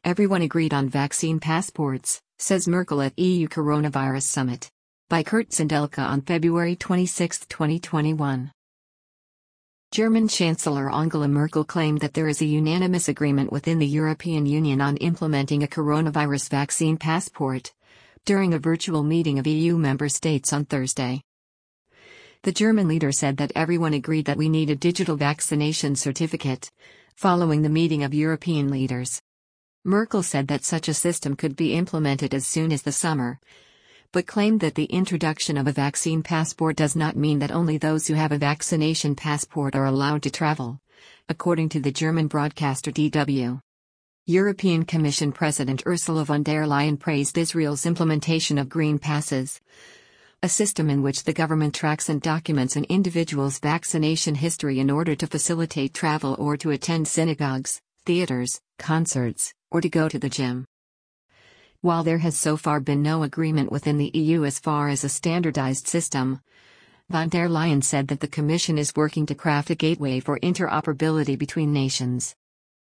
Everyone agreed on vaccine passports, says Merkel at EU Coronavirus Summit. By Kurt Zindelka on February 26, 2021. German Chancellor Angela Merkel claimed that there is a unanimous agreement within the European Union on implementing a coronavirus vaccine passport during a virtual meeting of EU member states on Thursday. The German leader said that everyone agreed that we need a digital vaccination certificate, following the meeting of European leaders. Merkel said that such a system could be implemented as soon as the summer, but claimed that the introduction of a vaccine passport does not mean that only those who have a vaccination passport are allowed to travel, according to the German broadcaster DW. European Commission President Ursula von der Leyen praised Israel's implementation of green passes, a system in which the government tracks and documents an individual's vaccination history in order to facilitate travel or to attend synagogues, theaters, concerts, or to go to the gym. While there has so far been no agreement within the EU as far as a standardized system, von der Leyen said that the Commission is working to craft a gateway for interoperability between nations.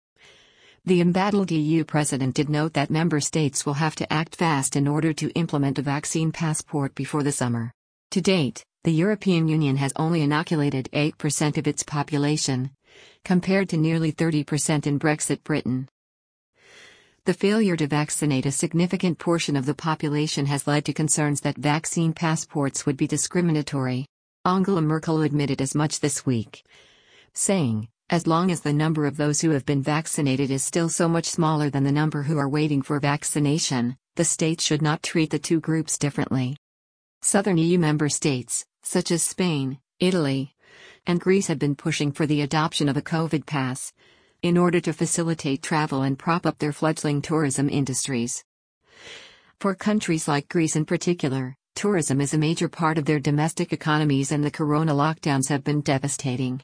The embattled EU president did note that member states will have to act fast in order to implement a vaccine passport before the summer. To date, the European Union has only inoculated 8% of its population, compared to nearly 30% in Brexit Britain. The failure to vaccinate a significant portion of the population has led to concerns that vaccine passports would be discriminatory. Angela Merkel admitted as much this week, saying, "As long as the number of those who have been vaccinated is still so much smaller than the number who are waiting for vaccination, the states should not treat the two groups differently." Southern EU member states, such as Spain, Italy, and Greece have been pushing for the adoption of a COVID pass, in order to facilitate travel and prop up their fledgling tourism industries. For countries like Greece in particular, tourism is a major part of their domestic economies and the corona lockdowns have been devastating.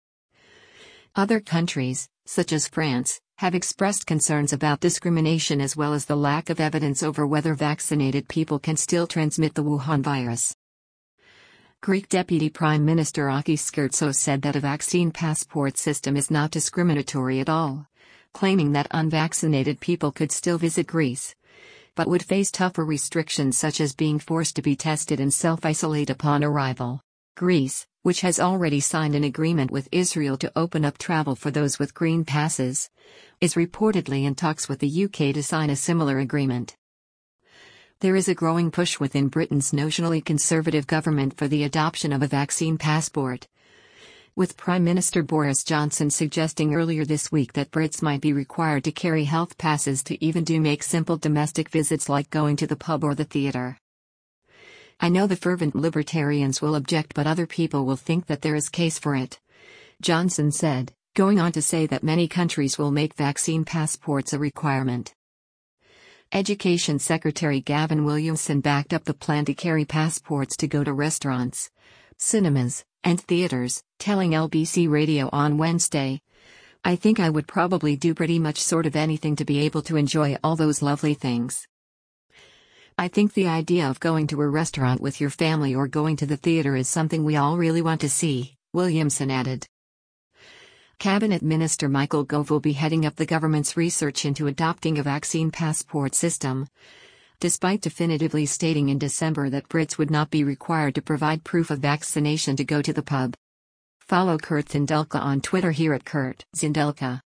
Other countries, such as France, have expressed concerns about discrimination as well as the lack of evidence over whether vaccinated people can still transmit the Wuhan virus. Greek Deputy Prime Minister Akis Skirtsos said that a vaccine passport system is not discriminatory at all, claiming that unvaccinated people could still visit Greece, but would face tougher restrictions such as being forced to be tested and self-isolate upon arrival. Greece, which has already signed an agreement with Israel to open up travel for those with green passes, is reportedly in talks with the UK to sign a similar agreement. There is a growing push within Britain's notionally conservative government for the adoption of a vaccine passport, with Prime Minister Boris Johnson suggesting earlier this week that Brits might be required to carry health passes to even make simple domestic visits like going to the pub or the theatre. "I know the fervent libertarians will object, but other people will think that there is case for it," Johnson said, going on to say that many countries will make vaccine passports a requirement. Education Secretary Gavin Williamson backed up the plan to carry passports to go to restaurants, cinemas, and theaters, telling LBC Radio on Wednesday, "I think I would probably do pretty much sort of anything to be able to enjoy all those lovely things. I think the idea of going to a restaurant with your family or going to the theater is something we all really want to see," Williamson added. Cabinet Minister Michael Gove will be heading up the government's research into adopting a vaccine passport system, despite definitively stating in December that Brits would not be required to provide proof of vaccination to go to the pub. Follow Kurt Zindelka on Twitter here at Kurt Zindelka.